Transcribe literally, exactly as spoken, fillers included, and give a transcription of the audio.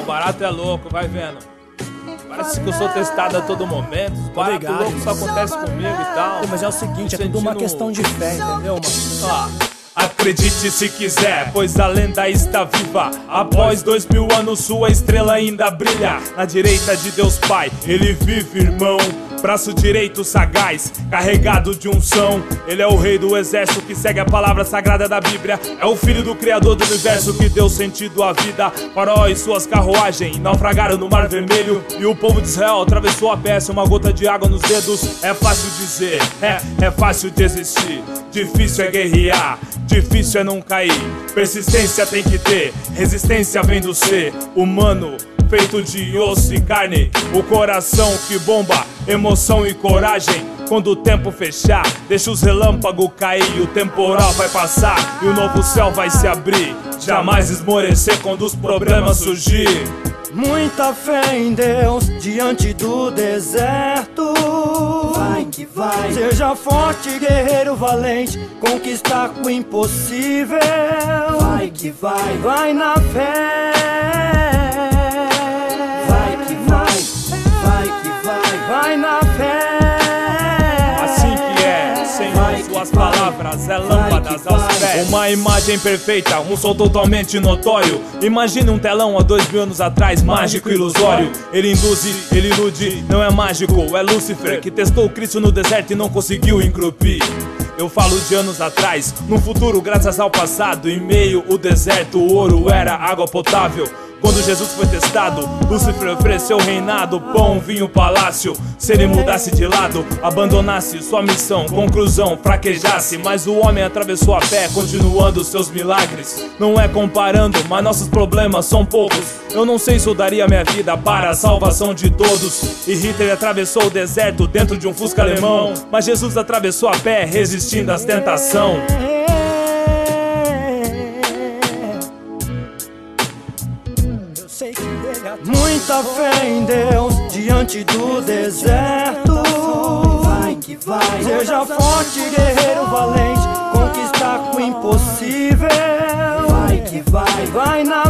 o barato é louco, vai vendo. Parece que eu sou testado a todo momento. Os baratos loucos só acontece comigo e tal. Pô, mas é o seguinte, é tudo uma questão de fé, entendeu, mano? Ah. Acredite se quiser, pois a lenda está viva. Após dois mil anos sua estrela ainda brilha. Na direita de Deus Pai, ele vive, irmão. Braço direito sagaz, carregado de unção. Ele é o rei do exército que segue a palavra sagrada da Bíblia. É o filho do criador do universo que deu sentido à vida. Faraó e suas carruagens naufragaram no mar vermelho, e o povo de Israel atravessou a pé sem uma gota de água nos dedos. É fácil dizer, é, é fácil desistir. Difícil é guerrear, difícil é não cair. Persistência tem que ter, resistência vem do ser humano, feito de osso e carne. O coração que bomba, emoção e coragem. Quando o tempo fechar, deixa os relâmpagos cair. O temporal vai passar e o novo céu vai se abrir. Jamais esmorecer quando os problemas surgir. Muita fé em Deus diante do deserto. Vai que vai. Seja forte, guerreiro valente, conquistar o impossível. Vai que vai. Vai na fé. Vai que vai. Vai que vai. Vai na fé. Assim que é, Senhor, suas palavras é lâmpadas aos pés. Uma imagem perfeita, um som totalmente notório. Imagine um telão há dois mil anos atrás, mágico e ilusório. Ele induz, ele ilude, não é mágico, é Lúcifer, que testou Cristo no deserto e não conseguiu engrupir. Eu falo de anos atrás, no futuro graças ao passado. Em meio ao deserto o ouro era água potável. Quando Jesus foi testado, Lúcifer ofereceu reinado, pão, vinho, palácio. Se ele mudasse de lado, abandonasse sua missão, conclusão, fraquejasse. Mas o homem atravessou a pé, continuando seus milagres. Não é comparando, mas nossos problemas são poucos. Eu não sei se eu daria minha vida para a salvação de todos. E Hitler atravessou o deserto dentro de um Fusca alemão, mas Jesus atravessou a pé, resistindo às tentações. Muita fé em Deus diante do deserto. Vai que vai. Seja forte, guerreiro valente, conquistar o impossível. Vai que vai. Vai na